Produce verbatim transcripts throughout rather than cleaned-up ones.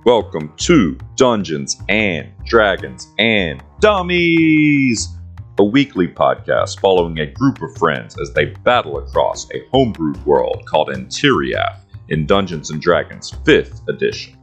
Welcome to Dungeons and Dragons and Dummies, a weekly podcast following a group of friends as they battle across a homebrewed world called Antiriath in Dungeons and Dragons fifth edition.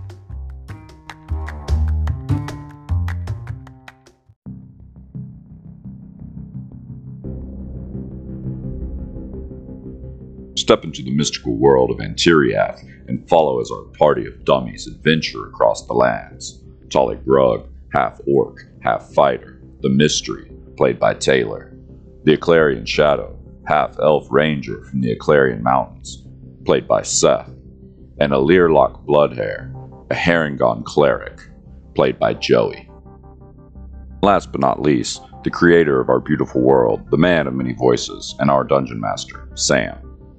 Step into the mystical world of Antiriath and follow as our party of dummies adventure across the lands. Talik Grug, half orc, half fighter, the Mystery, played by Taylor. The Eclarian Shadow, half elf ranger from the Eclarian Mountains, played by Seth. And a Learlock Bloodhair, a Harengon cleric, played by Joey. Last but not least, the creator of our beautiful world, the man of many voices, and our dungeon master, Sam.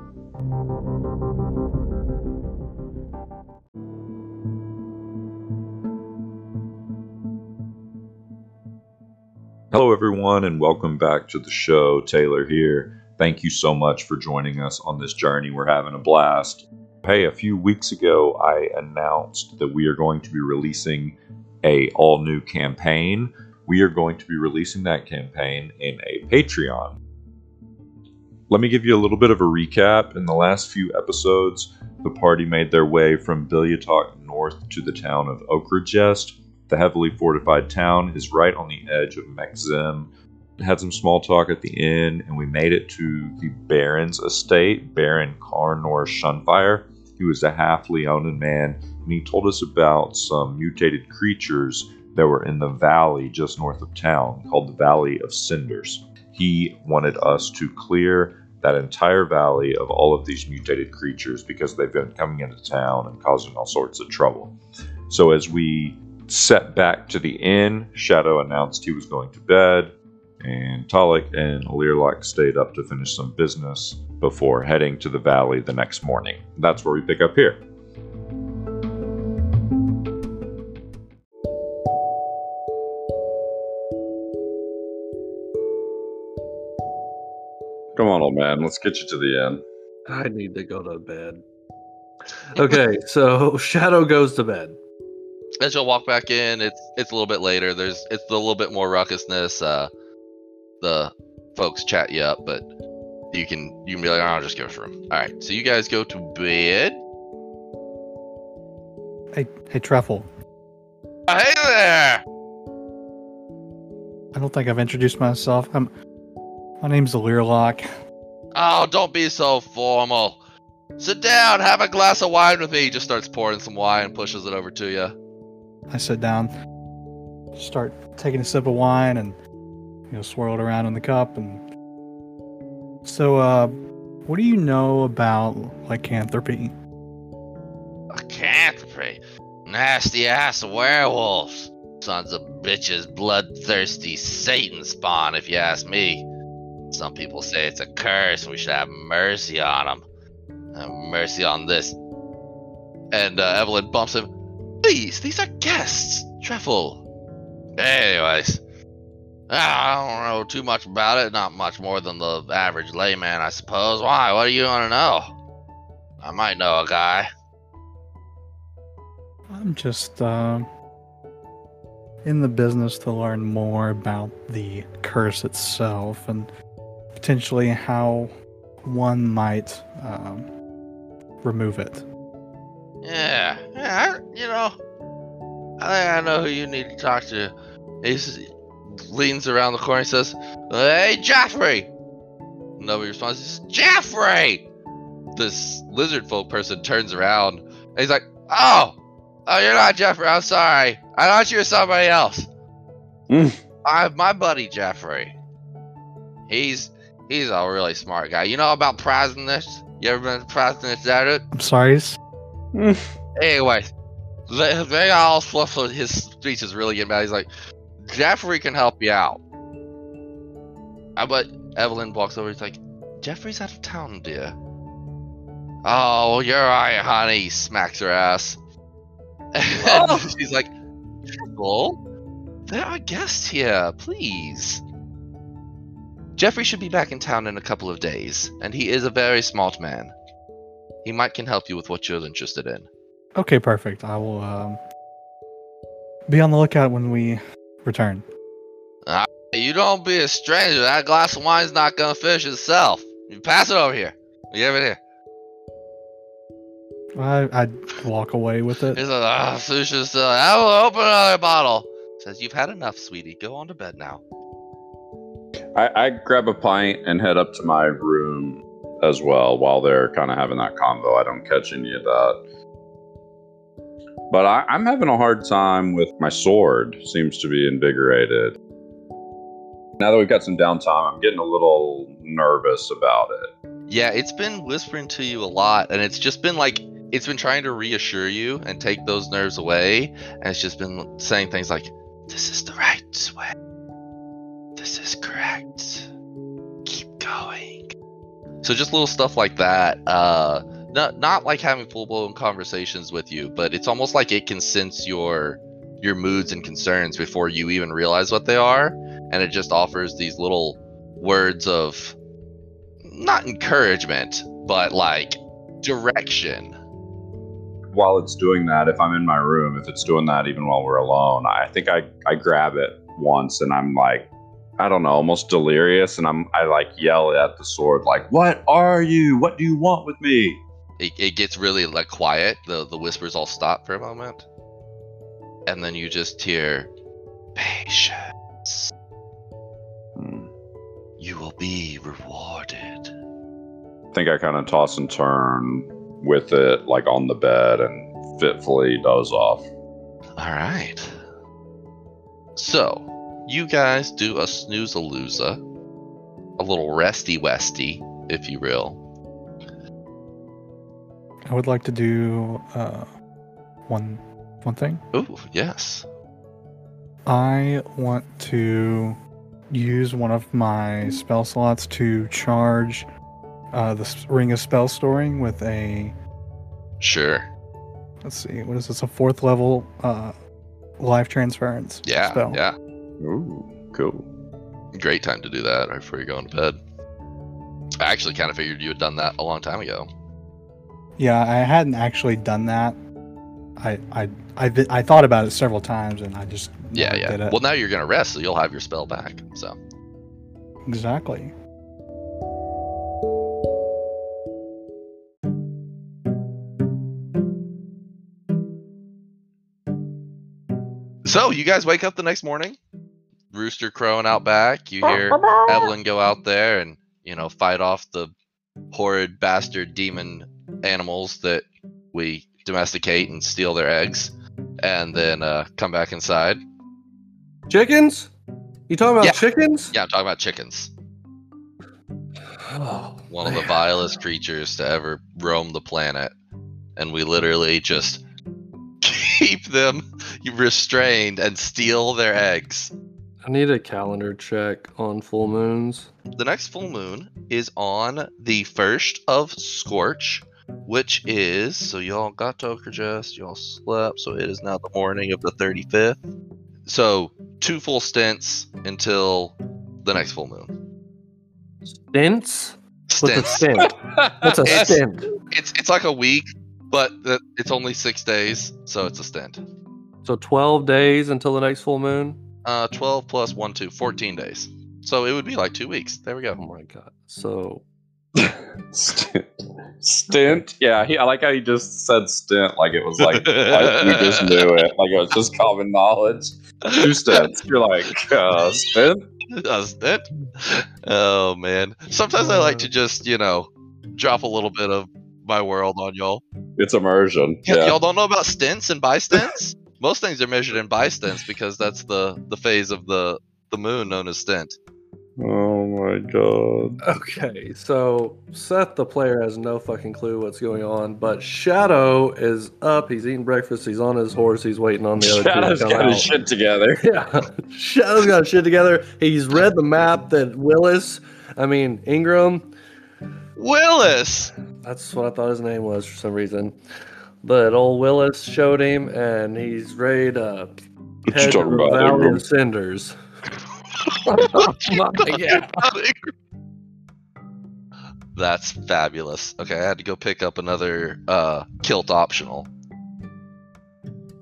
Hello everyone and welcome back to the show. Taylor here. Thank you so much for joining us on this journey. We're having a blast. Hey, a few weeks ago I announced that we are going to be releasing a all new campaign. We are going to be releasing that campaign in a Patreon. Let me give you a little bit of a recap. In the last few episodes, the party made their way from Bilyatoc north to the town of Okrajest. The heavily fortified town is right on the edge of Mekzim. Had some small talk at the inn, and we made it to the Baron's estate, Baron Carnor Shunfire. He was a half Leonin man, and he told us about some mutated creatures that were in the valley just north of town, called the Valley of Cinders. He wanted us to clear that entire valley of all of these mutated creatures because they've been coming into town and causing all sorts of trouble. So as we set back to the inn, Shadow announced he was going to bed, and Talik and Learlock stayed up to finish some business before heading to the valley the next morning. That's where we pick up here. Come on, old man, let's get you to the inn. I need to go to bed. Okay, so Shadow goes to bed. As you'll walk back in, it's it's a little bit later. There's it's a little bit more ruckusness. Uh, the folks chat you up, but you can you can be like, oh, I'll just give us room. All right, so you guys go to bed. Hey, hey, Truffle. Oh, hey there. I don't think I've introduced myself. I'm. My name's Learlock. Oh, don't be so formal. Sit down, have a glass of wine with me. He just starts pouring some wine and pushes it over to you. I sit down, start taking a sip of wine, and you know, swirl it around in the cup. And so, uh, what do you know about lycanthropy? Lycanthropy? Nasty ass werewolves. Sons of bitches, bloodthirsty Satan spawn, if you ask me. Some people say it's a curse and we should have mercy on them. Have mercy on this. And uh, Evelyn bumps him. Please, these are guests. Truffle. Anyways. I don't know too much about it. Not much more than the average layman, I suppose. Why? What do you want to know? I might know a guy. I'm just, uh, in the business to learn more about the curse itself and potentially how one might um, remove it. Yeah, yeah, I, you know, I think I know who you need to talk to. He leans around the corner and says, "Hey, Jaffrey!" Nobody responds. He says, "Jaffrey!" This lizard folk person turns around and he's like, "Oh, oh, you're not Jaffrey. I'm sorry. I thought you were somebody else." Mm. I have my buddy Jaffrey. He's he's a really smart guy. You know about Praznich? You ever been to Praznich Desert? I'm sorry. Mm. Anyway, they, they all fluff. His speech is really getting bad. He's like, Jeffrey can help you out. Uh, but Evelyn walks over. He's like, Jeffrey's out of town, dear. Oh, you're right, honey. He smacks her ass. And oh. She's like, Triple, there are guests here, please. Jeffrey should be back in town in a couple of days, and he is a very smart man. He might can help you with what you're interested in. Okay, perfect. I will um, be on the lookout when we return. Uh, you don't be a stranger. That glass of wine's not gonna finish itself. You pass it over here. You give it here. I I'd walk away with it. He's like, ah, Susha's still. I will open another bottle. Says, you've had enough, sweetie. Go on to bed now. I, I grab a pint and head up to my room as well while they're kind of having that convo. I don't catch any of that. But I, I'm having a hard time with my sword. Seems to be invigorated. Now that we've got some downtime, I'm getting a little nervous about it. Yeah, it's been whispering to you a lot, and it's just been like, it's been trying to reassure you and take those nerves away, and it's just been saying things like, this is the right way. This is correct. Keep going. So just little stuff like that. Uh, not not like having full-blown conversations with you, but it's almost like it can sense your your moods and concerns before you even realize what they are, and it just offers these little words of not encouragement, but like direction. While it's doing that, if I'm in my room, if it's doing that even while we're alone, I think I, I grab it once and I'm like, I don't know, almost delirious, and I'm I like yell at the sword like, what are you? What do you want with me? It, it gets really like quiet. The the whispers all stop for a moment, and then you just hear, patience. Hmm. You will be rewarded. I think I kind of toss and turn with it like on the bed and fitfully doze off. All right. So you guys do a snooze-a-loser, a little resty-westy, if you will. I would like to do uh, one one thing. Ooh, yes. I want to use one of my spell slots to charge uh, the s- Ring of Spell Storing with a, Sure. let's see, what is this, a fourth level uh, life transference Yeah, spell. yeah. Ooh, cool. Great time to do that right before you're going to bed. I actually kind of figured you had done that a long time ago. Yeah, I hadn't actually done that. I I I, vi- I thought about it several times and I just Yeah, never yeah. did it. Well, now you're going to rest, so you'll have your spell back. So, Exactly. so you guys wake up the next morning. Rooster crowing out back. You hear Evelyn go out there and, you know, fight off the horrid bastard demon animals that we domesticate and steal their eggs, and then uh, come back inside. Chickens? You talking about Yeah. chickens? Yeah, I'm talking about chickens. Oh, One of the man. vilest creatures to ever roam the planet, and we literally just keep them restrained and steal their eggs. I need a calendar check on full moons. The next full moon is on the first of Scorch, which is, so y'all got to Okerjest, y'all slept, so it is now the morning of the thirty-fifth. So two full stints until the next full moon. Stints? What's a Stints. stint? What's a It's- stint? It's it's like a week, but th- it's only six days, so it's a stint. So twelve days until the next full moon? Uh, twelve plus one, two, fourteen days. So it would be like two weeks. There we Oh go. my god. So Stint. Stint? Yeah, he, I like how he just said stint like it was like, like we just knew it. Like it was just common knowledge. Two stints. You're like, uh, stint? A stint? Oh man. Sometimes I like to just, you know, drop a little bit of my world on y'all. It's immersion. Y- Yeah. Y'all don't know about stints and bistints? Most things are measured in bistints because that's the the phase of the the moon known as stint. Oh my god. okay, so Seth the player has no fucking clue what's going on, but Shadow is up, he's eating breakfast, he's on his horse, he's waiting on the other Shadow's two to come got his out. shit together. Yeah, Shadow's got his shit together. He's read the map that Willis, I mean Ingram, Willis! that's what I thought his name was for some reason. But old Willis showed him, and he's ready to What you head to talking the about, Valley Ingram? of Cinders. Oh my God. That's fabulous. Okay, I had to go pick up another uh, kilt optional.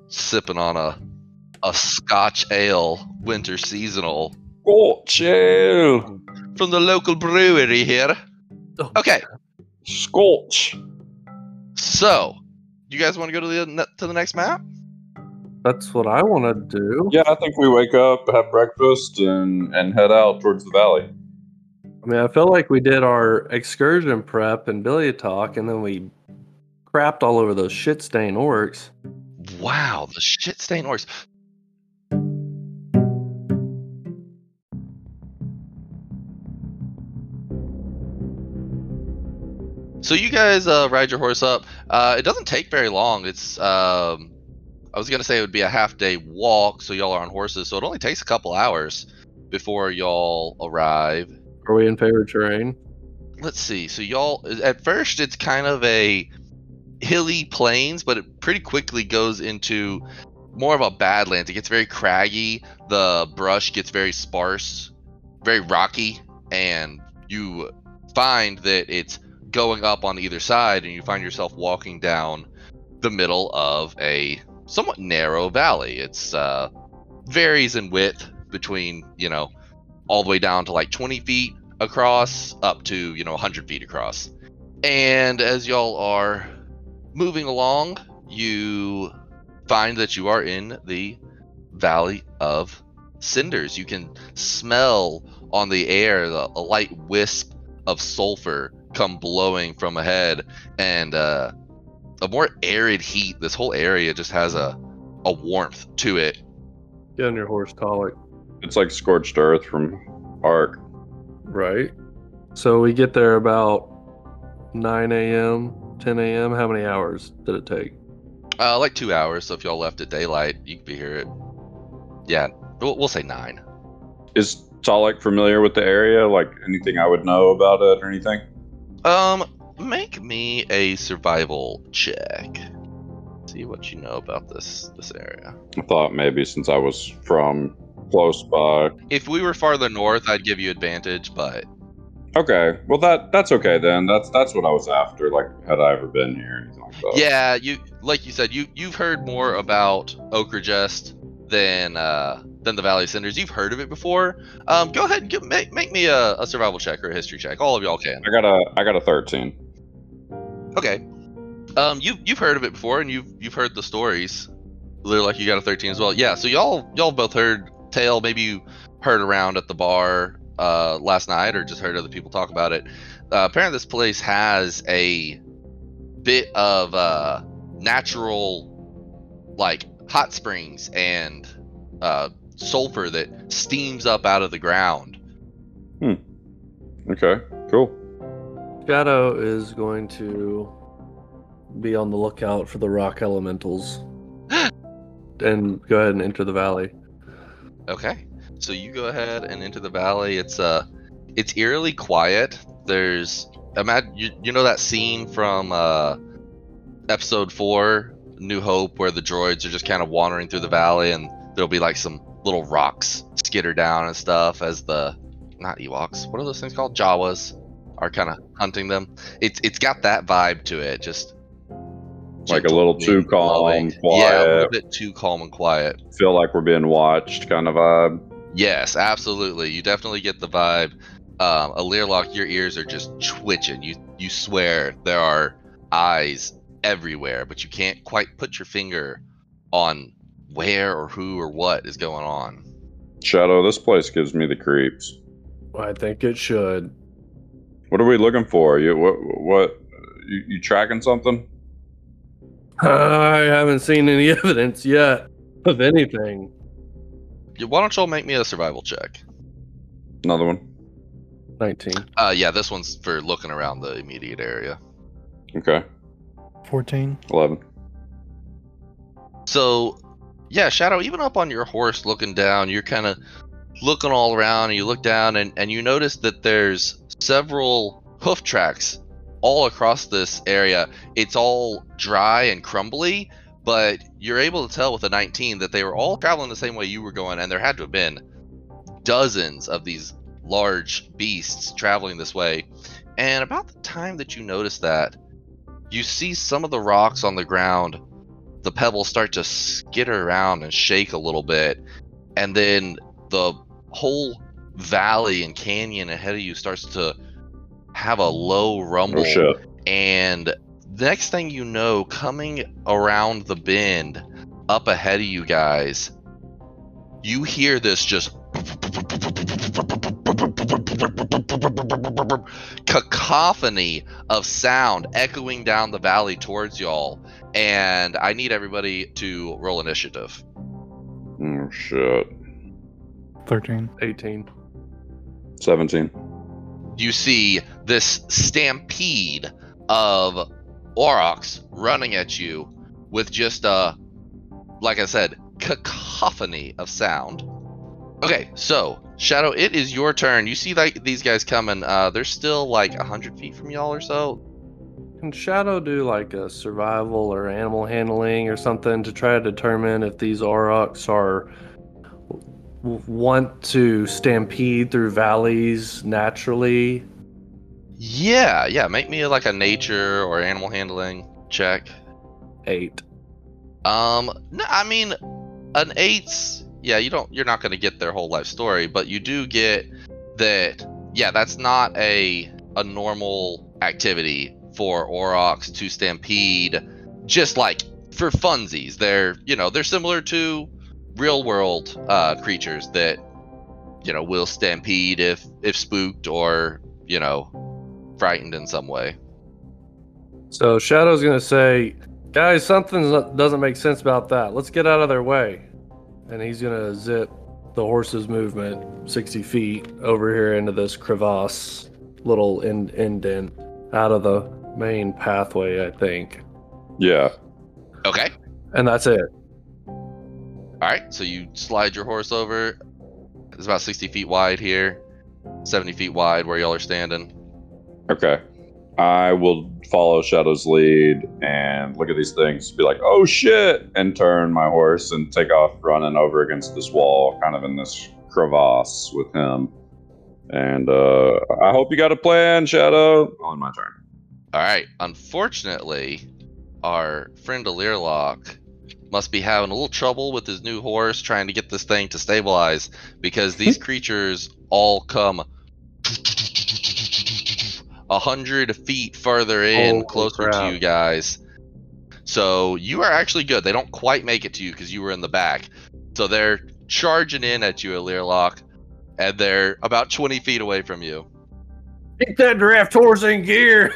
sipping on a a Scotch ale, winter seasonal Scotch ale. from the local brewery here. Oh, Okay, Scotch. so you guys want to go to the ne- to the next map? That's what I want to do. Yeah, I think we wake up, have breakfast, and and head out towards the valley. I mean, I feel like we did our excursion prep and Billy talk, and then we crapped all over those shit stain orcs. Wow, the shit stain orcs. So you guys uh, ride your horse up. Uh, it doesn't take very long. It's um, I was gonna say it would be a half day walk, so y'all are on horses, so it only takes a couple hours before y'all arrive. Are we in favorite terrain? Let's see. So y'all, at first it's kind of a hilly plains, but it pretty quickly goes into more of a badlands. It gets very craggy. The brush gets very sparse, very rocky, and you find that it's going up on either side, and you find yourself walking down the middle of a somewhat narrow valley. It's uh, varies in width between, you know, all the way down to like twenty feet across up to, you know, one hundred feet across. And as y'all are moving along, you find that you are in the Valley of Cinders. You can smell on the air the, a light wisp of sulfur come blowing from ahead, and uh, a more arid heat. This whole area just has a, a warmth to it. Get on your horse, Talik. It's like scorched earth from Ark. Right. So we get there about nine a.m., ten a.m. How many hours did it take? Uh, like two hours, so if y'all left at daylight, you could be here at, yeah, we'll, we'll say nine. Is Talik familiar with the area? Like anything I would know about it or anything? Um, make me a survival check. See what you know about this this area. I thought maybe since I was from close by. If we were farther north, I'd give you advantage, but Okay, well that that's okay then. That's that's what I was after. Like, had I ever been here or anything like that? yeah, you like you said, you you've heard more about Okrajest than uh than the Valley of Cinders. You've heard of it before. Um, go ahead and give, make make me a, a survival check or a history check. All of y'all can. I got a I got a thirteen. Okay. Um, you you've heard of it before, and you've you've heard the stories. Literally, like you got a thirteen as well. Yeah. So y'all y'all both heard tale. Maybe you heard around at the bar uh last night, or just heard other people talk about it. Uh, apparently, this place has a bit of uh natural, like hot springs and uh sulfur that steams up out of the ground. Okay, cool. Shadow is going to be on the lookout for the rock elementals and go ahead and enter the valley. Okay, so you go ahead and into the valley. It's uh, it's eerily quiet. There's imagine you, you know that scene from uh, episode four, New Hope, where the droids are just kind of wandering through the valley, and there'll be like some little rocks skitter down and stuff as the not Ewoks, what are those things called? Jawas are kind of hunting them. It's it's got that vibe to it, just Like a little too calm, glowing. Yeah, a little quiet. bit too calm and quiet. Feel like we're being watched kind of vibe. Yes, absolutely. You definitely get the vibe. Um, a Learlock, your ears are just twitching. You you swear there are eyes everywhere, but you can't quite put your finger on where or who or what is going on. Shadow, this place gives me the creeps. I think it should. What are we looking for? You what what you, you tracking something? I haven't seen any evidence yet of anything. Yeah, why don't y'all make me a survival check? Another one. nineteen. Uh, yeah, this one's for looking around the immediate area. Okay. fourteen. Eleven. So, yeah, Shadow, even up on your horse looking down, you're kind of looking all around, and you look down, and, and you notice that there's several hoof tracks all across this area. It's all dry and crumbly, but you're able to tell with a nineteen that they were all traveling the same way you were going, and there had to have been dozens of these large beasts traveling this way. And about the time that you notice that, you see some of the rocks on the ground the pebbles start to skitter around and shake a little bit, and then the whole valley and canyon ahead of you starts to have a low rumble. Oh shit. And next thing you know, coming around the bend up ahead of you guys, you hear this just cacophony of sound echoing down the valley towards y'all. And I need everybody to roll initiative. Oh shit. thirteen. eighteen. seventeen. You see this stampede of aurochs running at you with just a, like I said, cacophony of sound. Okay, so Shadow, it is your turn. You see like these guys coming. Uh, they're still like a hundred feet from y'all or so. Can Shadow do like a survival or animal handling or something to try to determine if these aurochs are want to stampede through valleys naturally? Yeah, yeah. Make me like a nature or animal handling check. Eight. Um, no, I mean, an eight's, yeah, you don't, you're not going to get their whole life story, but you do get that, yeah, that's not a, a normal activity for aurochs to stampede, just like for funsies. They're, you know, they're similar to real world, uh, creatures that, you know, will stampede if, if spooked or, you know, frightened in some way. So Shadow's gonna say, guys, something doesn't make sense about that. Let's get out of their way. And he's gonna zip the horse's movement sixty feet over here into this crevasse, little in- indent out of the main pathway, I think. Yeah. Okay. And that's it. All right. So you slide your horse over. It's about sixty feet wide here, seventy feet wide where y'all are standing. Okay. I will follow Shadow's lead and look at these things, be like, oh shit, and turn my horse and take off running over against this wall, kind of in this crevasse with him. And uh, I hope you got a plan, Shadow. On my turn. All right. Unfortunately, our friend Alirlock must be having a little trouble with his new horse trying to get this thing to stabilize, because these creatures all come a hundred feet further in, Holy closer crap. to you guys. So you are actually good. They don't quite make it to you because you were in the back. So they're charging in at you, Alirlock, and they're about twenty feet away from you. Get that draft horse in gear.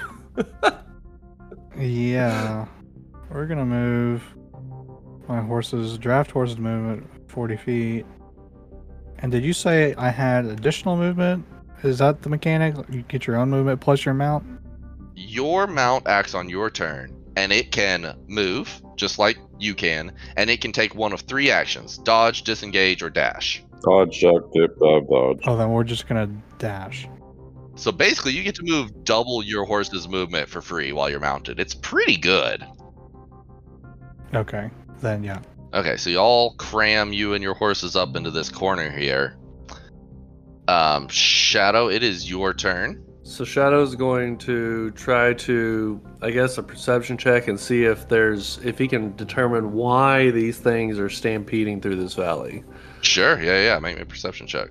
Yeah. We're gonna move my horse's draft horse's movement forty feet. And did you say I had additional movement? Is that the mechanic? You get your own movement plus your mount? Your mount acts on your turn, and it can move, just like you can, and it can take one of three actions: dodge, disengage, or dash. Dodge, duck, dip, dive, dodge. Oh, then we're just gonna dash. So basically, you get to move double your horse's movement for free while you're mounted. It's pretty good. Okay. Then yeah. Okay, so y'all cram you and your horses up into this corner here. Um, Shadow, it is your turn. So Shadow's going to try to, I guess, a perception check and see if there's, if he can determine why these things are stampeding through this valley. Sure, yeah, yeah, make me a perception check.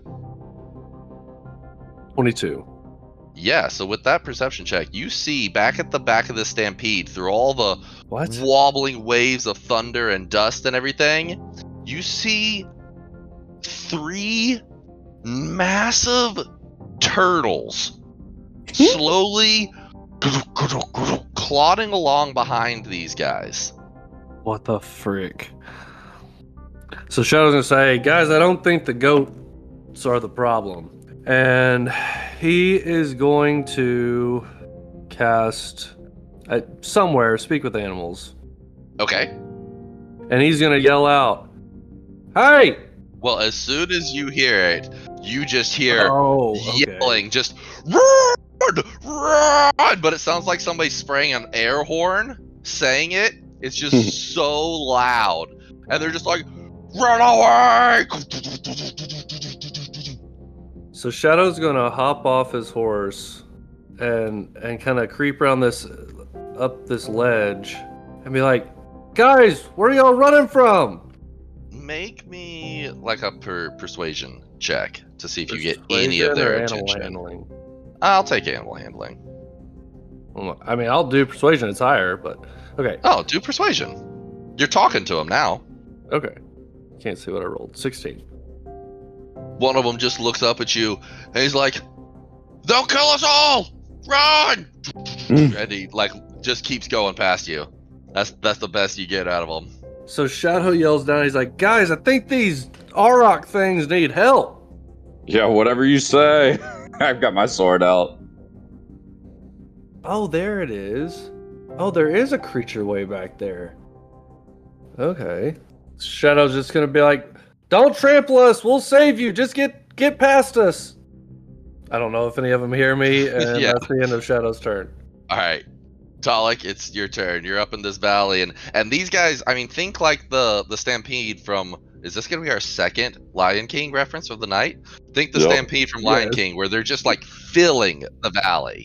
twenty-two. Yeah, so with that perception check, you see back at the back of the stampede, through all the What? wobbling waves of thunder and dust and everything, you see three massive turtles slowly clodding along behind these guys. What the frick? So Shadow's gonna say, guys, I don't think the goats are the problem. And he is going to cast at somewhere, speak with animals. Okay. And he's gonna yell out, hey! Well, as soon as you hear it, you just hear Oh, okay. yelling, just run, run! But it sounds like somebody spraying an air horn saying it. It's just so loud. And they're just like, run away! So Shadow's gonna hop off his horse and and kind of creep around this up this ledge and be like, Guys, where are y'all running from? Make me like a per- persuasion check to see if you get any Persuasion of their or animal attention. handling? I'll take animal handling. Well, I mean, I'll do persuasion. It's higher, but okay. Oh, do persuasion. You're talking to him now. Okay. Can't see what I rolled. sixteen. One of them just looks up at you and he's like, "They'll kill us all! Run!" And he like just keeps going past you. That's that's the best you get out of him. So Shadow yells down. He's like, "Guys, I think these Auroch things need help." Yeah, whatever you say. I've got my sword out. Oh, there it is. Oh, there is a creature way back there. Okay. Shadow's just gonna be like, "Don't trample us. We'll save you. Just get get past us." I don't know if any of them hear me, and Yeah. that's the end of Shadow's turn. All right, Talik, it's your turn. You're up in this valley, and and these guys. I mean, think like the the Stampede from. Is this gonna be our second Lion King reference of the night? Think the Yep. Stampede from Lion Yes. King, where they're just like filling the valley.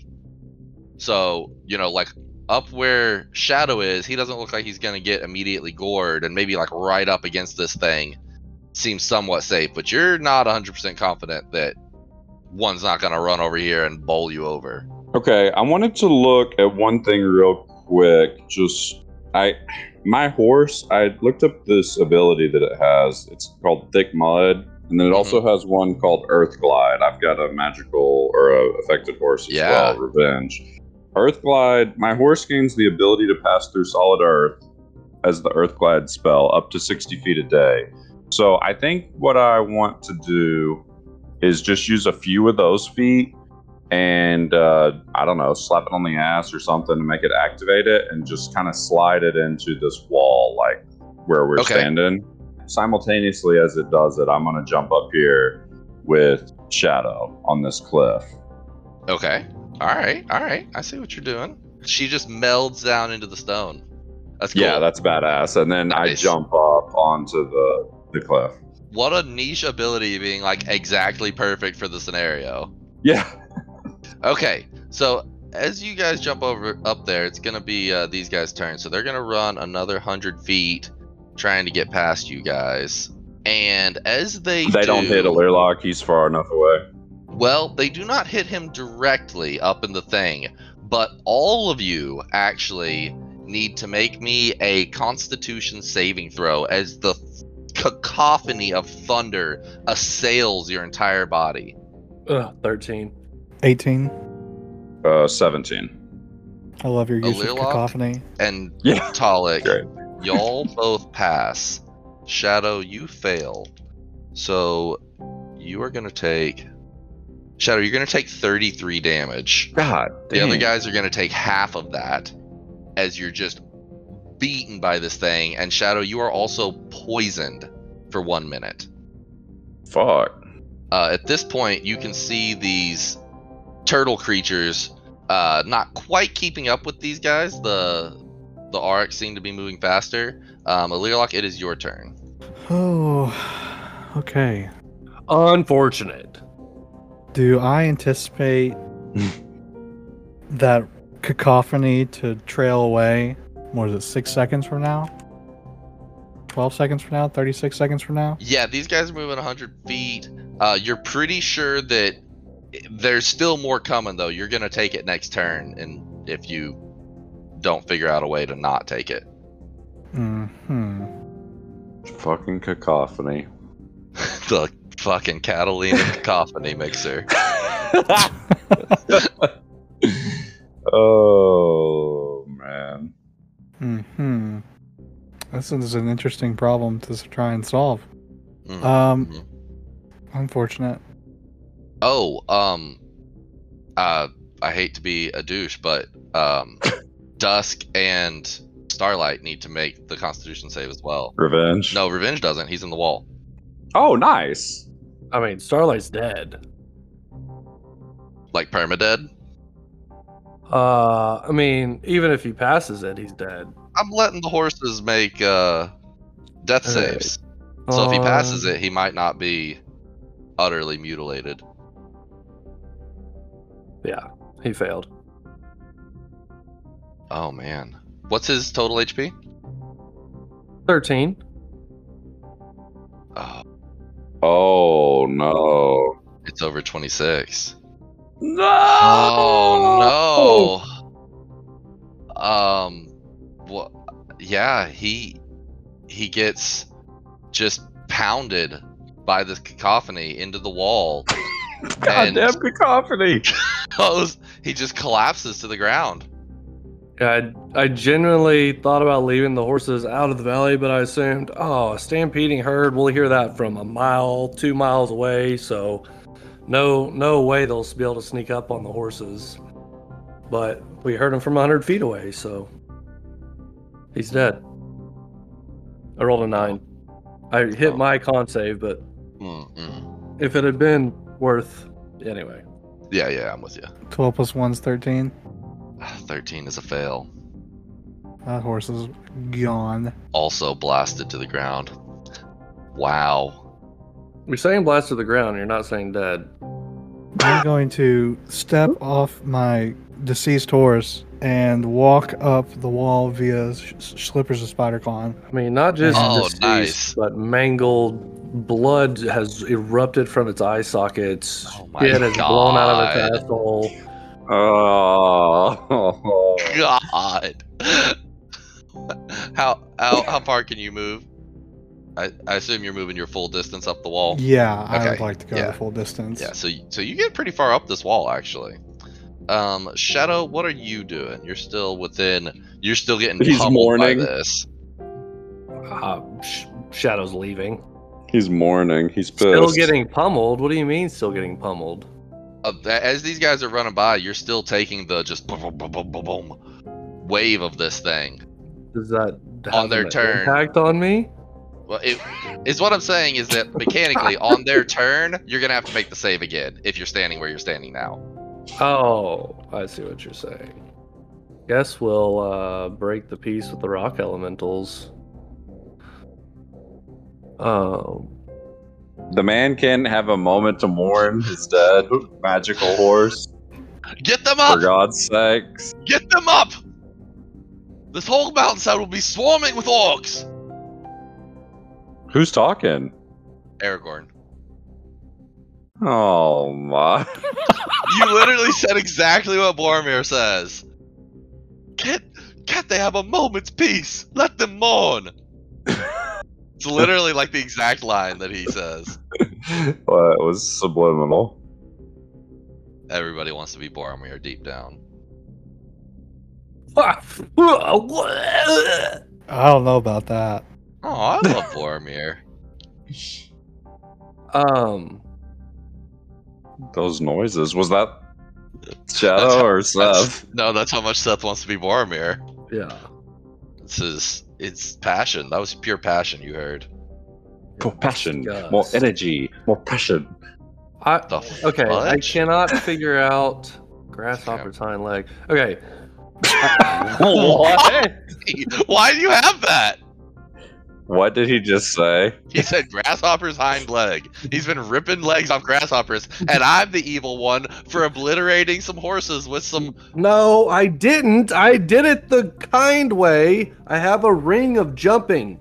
So you know, like up where Shadow is, he doesn't look like he's gonna get immediately gored, and maybe like right up against this thing seems somewhat safe. But you're not one hundred percent confident that one's not gonna run over here and bowl you over. Okay, I wanted to look at one thing real quick. Just I, my horse. I looked up this ability that it has. It's called Thick Mud, and then it also has one called Earth Glide. I've got a magical or a affected horse as Yeah. well, Revenge. Earth Glide. My horse gains the ability to pass through solid earth as the Earth Glide spell up to sixty feet a day. So I think what I want to do is just use a few of those feet and uh, I don't know, slap it on the ass or something to make it activate it and just kind of slide it into this wall, like where we're Okay. standing. Simultaneously as it does it, I'm going to jump up here with Shadow on this cliff. Okay. All right. All right. I see what you're doing. She just melds down into the stone. That's cool. Yeah, that's badass. And then I Nice. jump up onto the, the cliff. What a niche ability, being like exactly perfect for the scenario. Yeah. Okay, so as you guys jump over up there, it's gonna be uh, these guys' turn. So they're gonna run another hundred feet, trying to get past you guys. And as they They do, don't hit a Learlock. He's far enough away. well, they do not hit him directly up in the thing, but all of you actually need to make me a Constitution saving throw as the cacophony of thunder assails your entire body. Ugh, thirteen. eighteen. Uh, seventeen. I love your A use of Learlock? cacophony. And Yeah. Talik, Great. y'all both pass. Shadow, you fail. So you are gonna take Shadow, you're gonna take thirty-three damage. God The other dang. guys are gonna take half of that as you're just beaten by this thing. And Shadow, you are also poisoned for one minute. Fuck. Uh, at this point, you can see these turtle creatures uh, not quite keeping up with these guys. The the Aurochs seem to be moving faster. Um, Learlock, it is your turn. Oh, okay. Unfortunate. Do I anticipate that cacophony to trail away? What is it, six seconds from now? twelve seconds from now? thirty-six seconds from now? Yeah, these guys are moving one hundred feet. Uh, you're pretty sure that there's still more coming, though. You're going to take it next turn, and if you don't figure out a way to not take it. Hmm. Fucking cacophony. The fucking Catalina cacophony mixer. Oh, man. Hmm. This is an interesting problem to s- try and solve. Mhm. Um, Mhm. unfortunate. Oh, um, uh, I hate to be a douche, but um, Dusk and Starlight need to make the Constitution save as well. Revenge. No, Revenge doesn't. He's in the wall. Oh, nice. I mean, Starlight's dead. Like permadead. Uh, I mean, even if he passes it, he's dead. I'm letting the horses make uh, death Alright. saves. So if he passes Um, it, he might not be utterly mutilated. Yeah, he failed. Oh man, what's his total H P? thirteen. Oh, Oh no! it's over twenty-six. No! Oh no! Um, what? Yeah, he he gets just pounded by the cacophony into the wall. Goddamn cacophony! Goes, he just collapses to the ground. Yeah, I, I genuinely thought about leaving the horses out of the valley, but I assumed, oh, a stampeding herd, we'll hear that from a mile, two miles away, so no no way they'll be able to sneak up on the horses. But we heard him from one hundred feet away, so he's dead. I rolled a nine. I hit Oh. my con save, but Mm-mm. if it had been worth... Anyway. Yeah, yeah, I'm with you. twelve plus one's thirteen. thirteen is a fail. That horse is gone. Also blasted to the ground. Wow. You're saying blast to the ground, you're not saying dead. I'm going to step off my deceased horse and walk up the wall via sh- slippers of SpiderCon. I mean, not just Oh, deceased, nice. but mangled. Blood has erupted from its eye sockets. Oh my It has blown out of God. its asshole. Oh. God. how how how far can you move? I, I assume you're moving your full distance up the wall. Yeah, I would Okay, like to go yeah. the full distance. Yeah, so y- so you get pretty far up this wall actually. Um, Shadow, what are you doing? You're still within. You're still getting He's pummeled mourning. by this. Uh, Sh- Shadow's leaving. He's mourning. He's pissed. Still getting pummeled? What do you mean still getting pummeled? Uh, th- as these guys are running by, you're still taking the just boom, boom, boom, boom, boom, boom wave of this thing. Does that have On their an turn. impact on me? Well, it is what I'm saying is that mechanically, on their turn, you're gonna have to make the save again if you're standing where you're standing now. Oh, I see what you're saying. Guess we'll uh, break the peace with the rock elementals. Um, The man can have a moment to mourn his dead magical horse. Get them For up! God's sakes. Get them up! This whole mountainside will be swarming with orcs. Who's talking? Aragorn, Oh my. you literally said exactly what Boromir says. Can't, can't they have a moment's peace? Let them mourn. It's literally like the exact line that he says. Well, it was subliminal. Everybody wants to be Boromir deep down. I don't know about that. Oh, I love Boromir. um, Those noises. Was that Shadow or That's- Seth? no, that's how much Seth wants to be Boromir. yeah. It's his, it's passion. That was pure passion you heard. More passion, Disgust. more energy, more passion. I, The okay, I fudge? cannot figure out grasshopper's hind leg. Okay. What? Why do you have that? What did he just say? He said grasshopper's hind leg. He's been ripping legs off grasshoppers, and I'm the evil one for obliterating some horses with some. No, I didn't. I did it the kind way. I have a ring of jumping.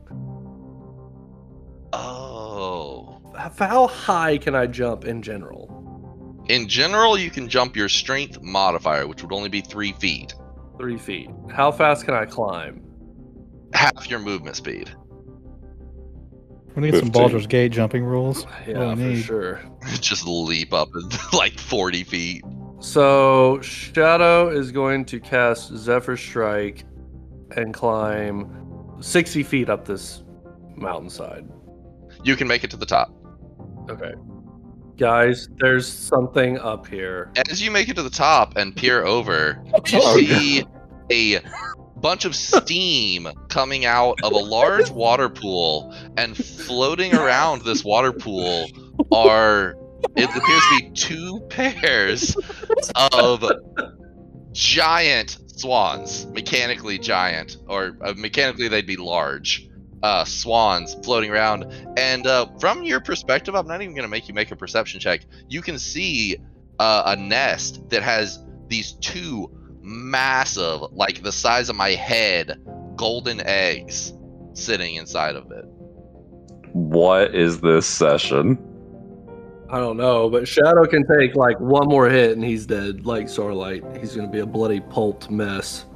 Oh. How high can I jump in general? In general, you can jump your strength modifier, which would only be three feet. Three feet. How fast can I climb? Half your movement speed. We need some fifteen. Baldur's Gate jumping rules. Yeah, we for need. sure. Just leap up like forty feet. So Shadow is going to cast Zephyr Strike and climb sixty feet up this mountainside. You can make it to the top. Okay. Guys, there's something up here. As you make it to the top and peer over, you Oh, see a bunch of steam coming out of a large water pool, and floating around this water pool are, it appears to be two pairs of giant swans, mechanically giant, or uh, mechanically they'd be large. Uh, swans floating around, and uh, from your perspective, I'm not even going to make you make a perception check. You can see uh, a nest that has these two massive, like the size of my head, golden eggs sitting inside of it. What is this session? I don't know, but Shadow can take like one more hit and he's dead. Like Starlight, he's gonna be a bloody pulped mess.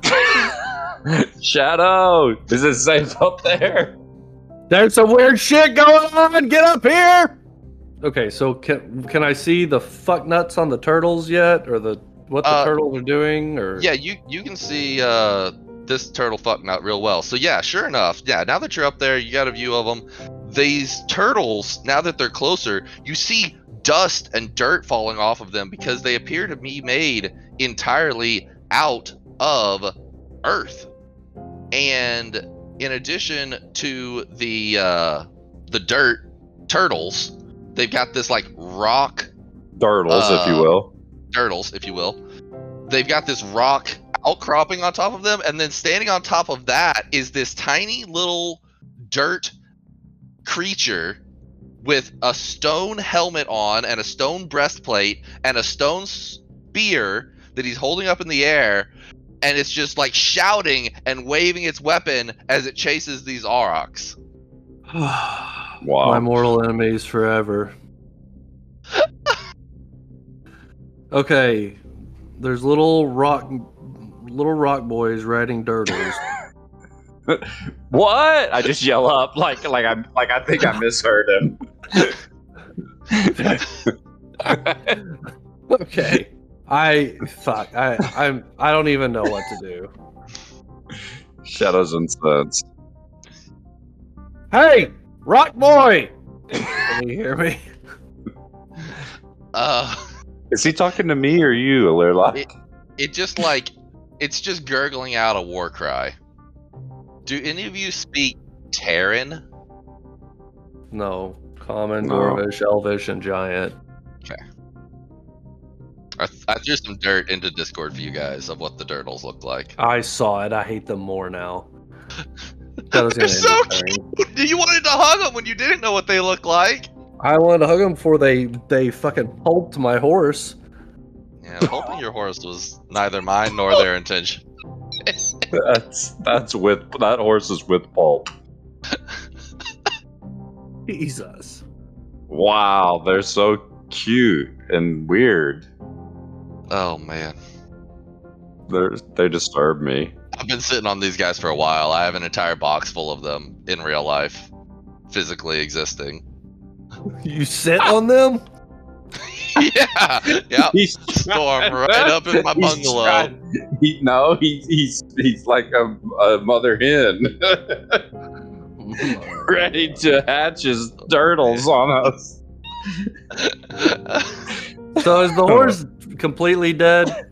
Shadow, is it safe up there? There's some weird shit going on. Get up here. Okay, so can can I see the fuck nuts on the turtles yet, or the what the Uh, turtles are doing? Or Yeah, you you can see uh, this turtle fuck nut real well. So yeah, sure enough, yeah. Now that you're up there, you got a view of them. These turtles, now that they're closer, you see dust and dirt falling off of them because they appear to be made entirely out of Earth. And in addition to the uh, the dirt turtles, they've got this like rock Turtles, Uh, if you will. turtles, if you will. They've got this rock outcropping on top of them, and then standing on top of that is this tiny little dirt creature with a stone helmet on and a stone breastplate and a stone spear that he's holding up in the air, and it's just like shouting and waving its weapon as it chases these aurochs. Wow. my mortal enemies forever. Okay, there's little rock, little rock boys riding dirtles. What? I just yell up like like I like I think I misheard him. Okay, I fuck. I I'm I don't even know what to do. Shadows incensed. Hey, rock boy! Can you hear me? Uh, Is he talking to me or you, Alirla? It- it just like, it's just gurgling out a war cry. Do any of you speak Terran? No, common, No. dwarvish, elvish, and giant. I, I threw some dirt into Discord for you guys of what the turtles look like. I saw it. I hate them more now. That was They're gonna so end the turn. cute! You wanted to hug them when you didn't know what they look like! I wanted to hug them before they they fucking pulped my horse. Yeah, pulping your horse was neither mine nor their intention. That's that's with that horse is with pulp. Jesus. Wow, they're so cute and weird. Oh man. They're they disturb me. I've been sitting on these guys for a while. I have an entire box full of them in real life, physically existing. You sit on them? Yeah, yeah. He's Storm right up in my he's bungalow. trying- he, no, he's he's he's like a, a mother hen, ready to hatch his turtles on us. So is the horse completely dead?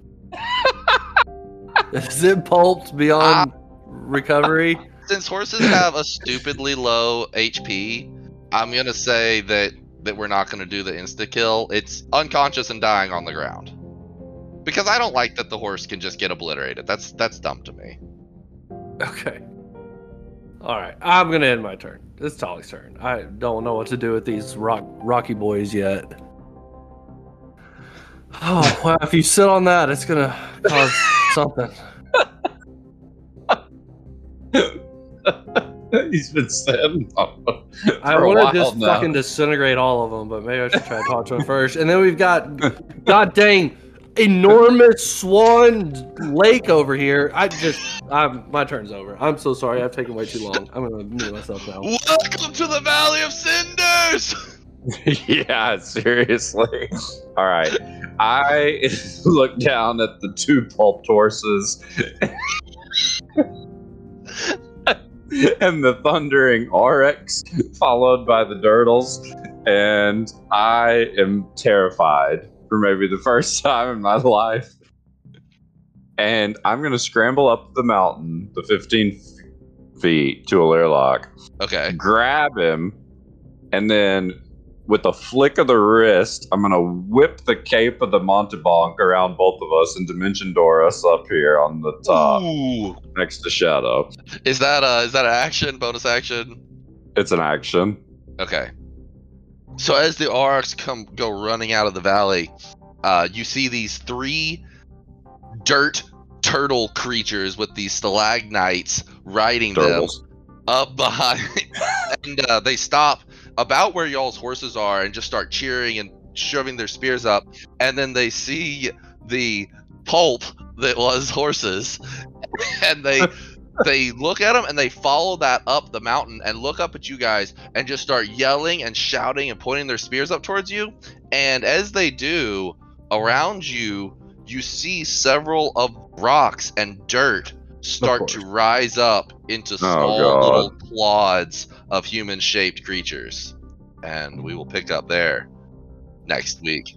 Is it pulped beyond recovery? Since horses have a stupidly low H P, I'm gonna say that that we're not gonna do the insta kill. It's unconscious and dying on the ground. Because I don't like that the horse can just get obliterated. That's that's dumb to me. Okay. Alright, I'm gonna end my turn. It's Tolly's turn. I don't know what to do with these rock rocky boys yet. Oh, well, if you sit on that, it's gonna cause something. He's been sitting on them for I a want while to just now. fucking disintegrate all of them, but maybe I should try to talk to him first. And then we've got, god dang, enormous swan lake over here. I just, I'm, my turn's over. I'm so sorry. I've taken way too long. I'm gonna mute myself now. Welcome to the Valley of Cinders! Yeah, seriously. All right. I look down at the two pulped horses and the thundering oryx, followed by the turtles, and I am terrified for maybe the first time in my life. And I'm going to scramble up the mountain, the fifteen feet, to a Learlock, Okay. grab him, and then with a flick of the wrist, I'm gonna whip the cape of the Montebank around both of us and dimension door us up here on the top Ooh. next to Shadow. Is that uh is that an action, bonus action? It's an action. Okay. So as the aurochs come go running out of the valley, uh, you see these three dirt turtle creatures with these stalagmites riding Turtles. them up behind, and uh, they stop about where y'all's horses are and just start cheering and shoving their spears up, and then they see the pulp that was horses, and they they look at them and they follow that up the mountain and look up at you guys and just start yelling and shouting and pointing their spears up towards you. And as they do, around you, you see several of rocks and dirt start to rise up into small God. little clods of human-shaped creatures. And we will pick up there next week.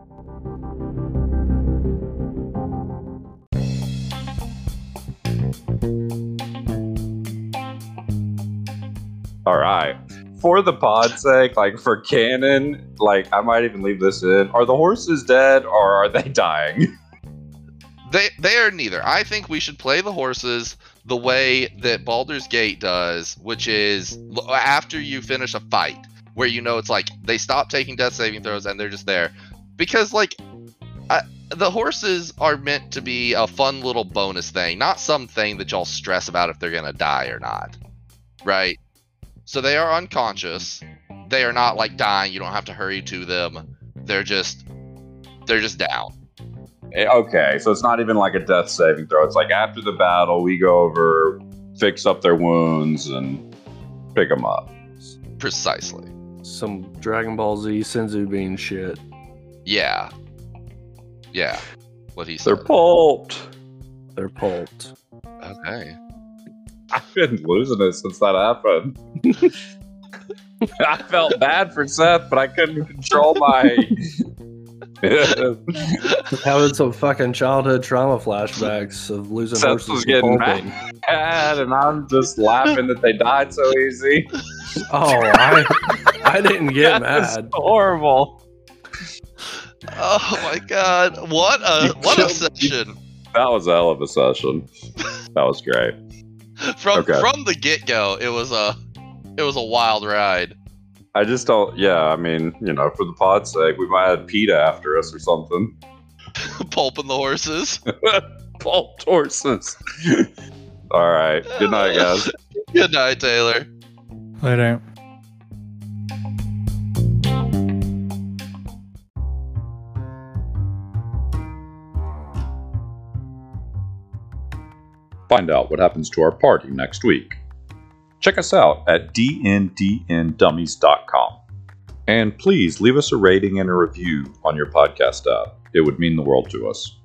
All right. For the pod's sake, like for canon, like I might even leave this in. Are the horses dead or are they dying? They they are neither. I think we should play the horses the way that Baldur's Gate does, which is l- after you finish a fight, where you know it's like they stop taking death saving throws and they're just there. Because like I, the horses are meant to be a fun little bonus thing, not something that y'all stress about if they're gonna die or not. Right? So they are unconscious. They are not like dying. You don't have to hurry to them. They're just they're just down. Eh, Okay, so it's not even like a death saving throw. It's like after the battle, we go over, fix up their wounds, and pick them up. Precisely. Some Dragon Ball Z Senzu bean shit. Yeah. Yeah. What he They're said. pulped. They're pulped. Okay. I've been losing it since that happened. I felt bad for Seth, but I couldn't control my. Having some fucking childhood trauma flashbacks of losing Seth horses was and getting pulping. mad, and I'm just laughing that they died so easy. Oh, I I didn't get That's mad. horrible. Oh my god. What a You what a killed- session. That was a hell of a session. That was great. From Okay. from the get-go, it was a it was a wild ride. I just don't. Yeah, I mean, you know, for the pod's sake, we might have PETA after us or something. Pulping the horses. Pulped horses. All right. Good night, guys. Good night, Taylor. Later. Find out what happens to our party next week. Check us out at d n d n dummies dot com. And please leave us a rating and a review on your podcast app. It would mean the world to us.